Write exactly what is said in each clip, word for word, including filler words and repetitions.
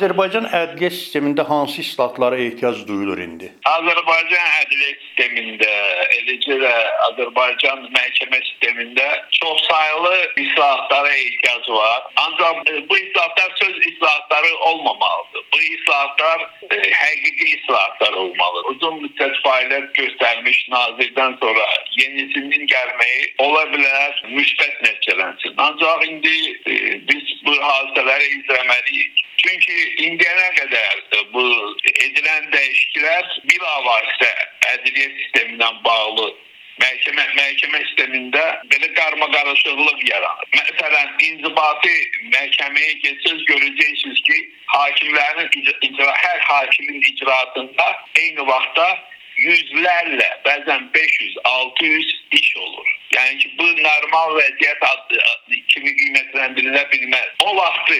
Azərbaycan ədliyyə sistemində hansı islahatlara ehtiyac duyulur indi? Azərbaycan ədliyyə sistemində, eləcə də Azərbaycan məhkəmə sistemində çoxsaylı islahatlara ehtiyac var. Ancaq bu islahatlar söz islahatları olmamalıdır. Bu islahatlar e, həqiqi islahatlar olmalı. Uzun müddət fəaliyyət göstərmiş nazirdən sonra yenisinin gəlməyi ola bilər, müsbət nəticələnsin. Ancaq indi e, biz bu hadisələri izləməliyik. Çünki indiyənə qədər bu edilən dəyişikliklər bilavasitə ədliyyə sistemindən bağlı məhkəmə məhkəmə sistemində belə qarmaqarışıqlıq yaranır. Məsələn, inzibati məhkəməyə getsəz görəcəksiniz ki, hakimlərin icra, hər hakimin icraatında eyni vaxtda yüzlərlə, bəzən beş yüz altı yüz iş olur. Yəni ki, bu normal vəziyyət kimi qiymətləndirilə bilməz. O vaxtı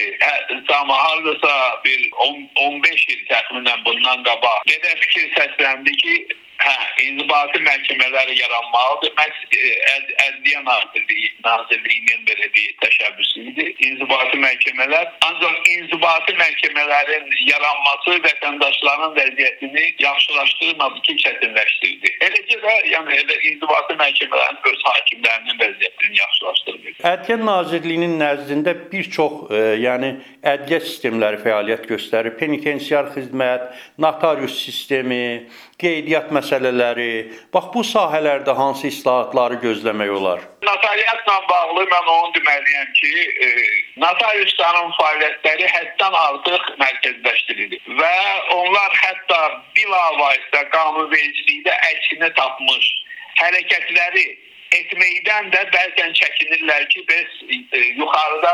hardasa bir on beş il təxminən bundan qabaq belə fikir səsləndi ki, hə, inzibati məhkəmələr yaranmalıdır. Məhz Ədliyyə Nazirliyi, Nazirliyinin belə bir təşəbbüsü idi. İnzibati məhkəmələr, ancaq inzibati məhkəmələrin yaranması vətəndaşların vəziyyətini yaxşılaşdırmadı ki, çətinləşdirdi. Eləcə də, yəni elə inzibati məhkəmələrin öz hakimlərinin vəziyyətini yaxşılaşdırmır. Ədliyyə Nazirliyinin nəzdində bir çox, e, yəni ədliyyə sistemləri fəaliyyət göstərir. Penitensiar xidmət, notarius sistemi, qeydiyyat məsələləri. Bax, bu sahələrdə hansı islahatları gözləmək olar? Notariatla bağlı mən onu deməliyəm ki, e, notariusların fəaliyyətləri həddən artıq mərkəzləşdirilir və onlar hətta bilavasitə qanunvericilikdə əksini tapmış hərəkətləri etməkdən də bəzən çəkinirlər ki, biz e, yuxarıda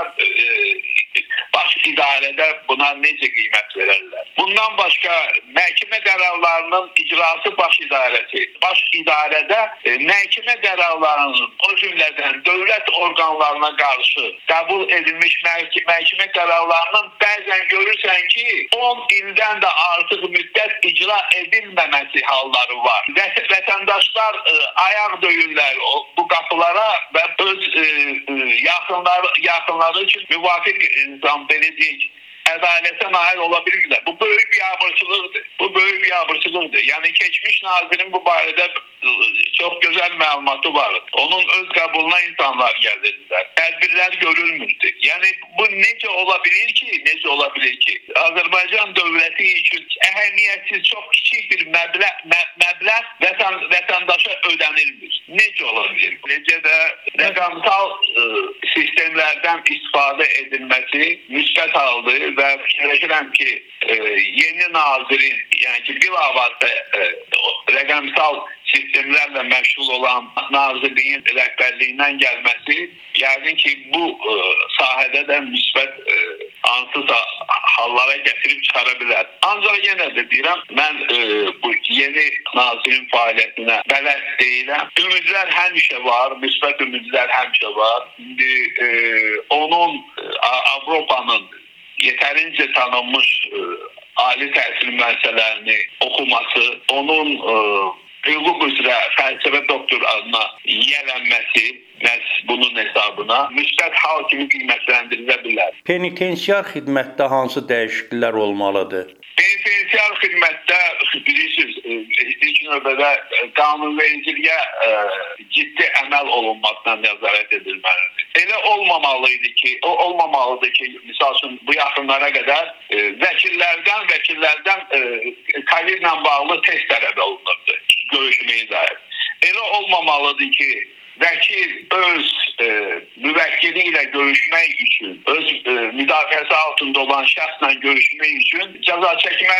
e, baş idarədə buna necə qiymət verərlər. Bundan başqa məhkəmə qərarlarının icrası baş idarəsi. Baş idarədə e, məhkəmə qərarlarının o cümlədən dövlət orqanlarına qarşı qəbul edilmiş məhkəmə qərarlarının bəzən görürsən ki, on ildən də artıq müddət icra edilməməsi halları var. Vətəndaşlar e, ayaq döyürlər o bu qapılara və öz e, e, yaxınları, yaxınları üçün müvafiq insan belə deyək, ədalətə nail ola bilmirlər. Bu böyük bir abırçılıqdır. Bu böyük bir abırçılıqdır. Yəni keçmiş nazirin bu barədə çox gözəl məlumatı var. Onun öz qəbuluna insanlar gəlirdilər. Tədbirlər görülmürdü. Yəni bu necə ola bilir ki, necə ola bilir ki, Azərbaycan dövləti üçün əhəmiyyətsiz çox kiçik bir məbləğ, mə, məbləğ vətən, vətəndaşa ödənilmir. Necə ola bilir? Necə də rəqəmsal e, sistemlərdən istifadə edilməsi müsbət haldır və fikirləşirəm ki, e, yeni nazirin, yəni ki, bilavasitə e, rəqəmsal sistemlərlə məşğul olan nazirliyin rəhbərliyindən gəlməsi, yəqin ki, bu e, sahədə də müsbət e, hansısa hallara gətirib çıxara bilər. Ancaq yenə də deyirəm, mən e, bu yeni nazirin fəaliyyətinə bələd deyiləm. Ümidlər həmişə var, müsbət ümidlər həmişə var. İndi e, onun e, Avropanın yetərincə tanınmış e, ali təhsil müəssisələrini oxuması, onun e, hüquq üzrə fəlsəfə doktor adına yiyələnməsi məhz bunun hesabına müsbət hal kimi qiymətləndirilə bilər. Penitensiar xidmətdə hansı dəyişikliklər olmalıdır? Penitensiar xidmətdə bilirsiniz, ilk növbədə qanunvericiliyə ciddi əməl olunmasına nəzarət edilməlidir. Elə olmamalıydı ki, o olmamalıdır ki, misal üçün bu yaxınlara qədər e, vəkillərdən, vəkillərdən e, COVID-la bağlı test tələb olunurdu, görüşməyə dair. Elə olmamalıdır ki, vəkil öz e, müvəkkili ilə görüşmək üçün, öz e, müdafiəsi altında olan şəxslə görüşmək üçün cəza çəkmə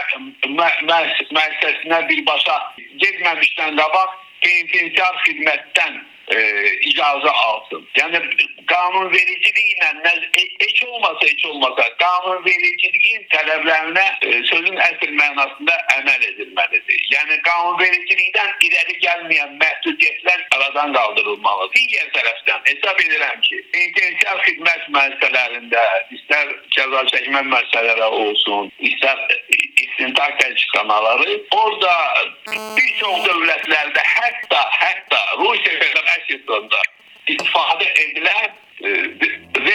müəssisəsinə birbaşa getməmişdən qabaq penitensiar xidmətdən e, icazə alsın. Yəni qanunvericiliklə heç olmasa, heç olmasa qanunvericiliyin tələblərinə e, sözün əsl mənasında əməl edilməlidir. Yəni qanunvericilikdən irəli gəlməyən məhdudiyyətlər aradan qaldırılmalıdır. Digər tərəfdən hesab edirəm ki, penitensiar xidmət müəssisələrində istər cəza çəkmə müəssisələri olsun, istər istintaq təcridxanaları, orada bir çox dövlətlərdə hətta, hətta Rusiya Federasiyasında istifadə edilən e, webcam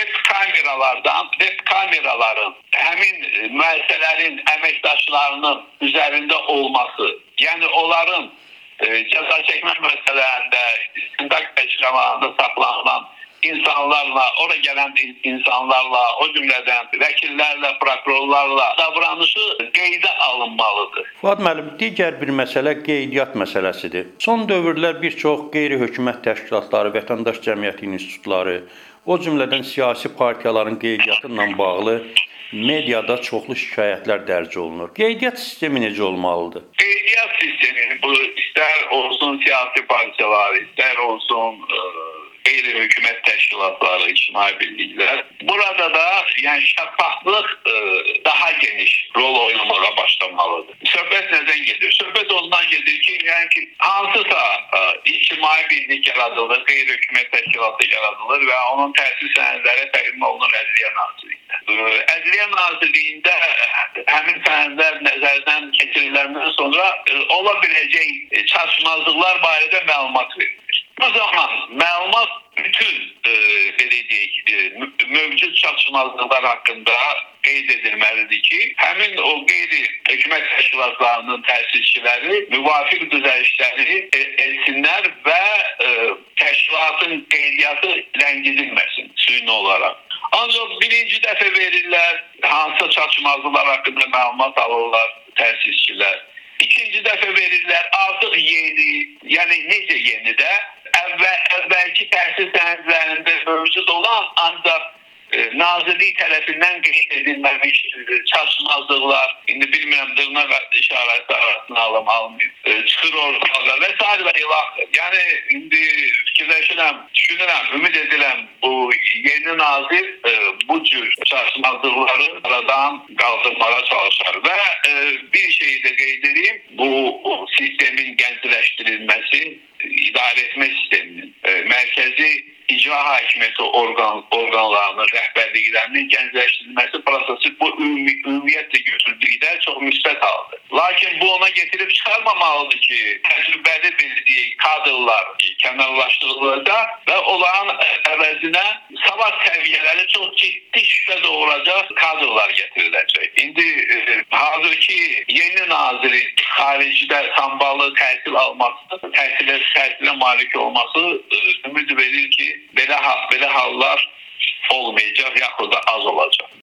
kameralardan, web kameraların həmin müəssisələrin əməkdaşlarının üzərində olması, yəni onların e, cəza çəkmə müəssisələrində istintaq təşkilatlarında saxlanılan insanlarla, ora gələn insanlarla, o cümlədən vəkillərlə, prokurorlarla davranışı qeydə alınmalıdır. Fuad müəllim, digər bir məsələ qeydiyyat məsələsidir. Son dövrlər bir çox qeyri-hökumət təşkilatları, vətəndaş cəmiyyəti institutları, o cümlədən siyasi partiyaların qeydiyyatı ilə bağlı mediada çoxlu şikayətlər dərc olunur. Qeydiyyat sistemi necə olmalıdır? Qeydiyyat sistemi, bu istər olsun siyasi partiyalar, istər olsun e, qeyri-hökumət təşkilatları, ictimai birliklər. Burada da yəni şəffaflıq e, daha geniş rol oynamağa başlamalıdır. Söhbət nədən gedir? Söhbət ondan gedir ki, yəni ki, hansısa e, ictimai birlik yaradılır, qeyri-hökumət təşkilatı yaradılır və onun təsis sənədləri təqdim olunur Ədliyyə Nazirliyində. E, Ədliyyə Nazirliyində həmin sənədlər nəzərdən keçiriləndən sonra e, ola biləcək çatışmazlıqlar barədə məlumat verilir. Bu zaman məlumat bütün e, belə deyək, e, mövcud çatışmazlıqlar haqqında qeyd edilməlidir ki, həmin o qeyri-hökumət təşkilatlarının təsisçiləri müvafiq düzəlişləri etsinlər və e, təşkilatın qeydiyyatı ləngidilməsin süni olaraq. Ancaq birinci dəfə verirlər, hansısa çatışmazlıqlar haqqında məlumat alırlar təsisçilər. İkinci dəfə verirlər, artıq yeni, yəni necə yeni də, əvvəl, əvvəlki təhsil sənədlərində mövcud olan, ancaq e, nazirlik tərəfindən qeyd edilməmiş e, çatışmazlıqlar, indi bilmirəm dırnaq işarəsi arasına alım, almayım, e, çıxır ortalığa və s. və ilaxır. Yəni, indi fikirləşirəm, düşünürəm, ümid edirəm, bu yeni nazir e, bu cür çatışmazlıqları aradan qaldırmağa çalışar və e, bir şeyi də qeyd edeyim, bu sistemin gəncləşdirilməsi, idarə etmə sisteminin, e, mərkəzi icra hakimiyyəti orqan, orqanlarının rəhbərliklərinin gəncləşdirilməsi prosesi bu ümumi, ümumiyyətlə götürdükdə çox müsbət haldır. Lakin bu ona getirib çıxarmamalıdır ki, təcrübəli bildiyi kadrlar kənarlaşdırılacaq və onların əvəzinə savad səviyyələri çox ciddi şübhə doğuracaq kadrlar gətiriləcək. İndi e, hazırki yeni nazirin xaricdə sambalı təhsil alması, təhsilə, təhsilə malik olması e, ümid verir ki, belə, belə hallar olmayacaq, yaxud da az olacaq.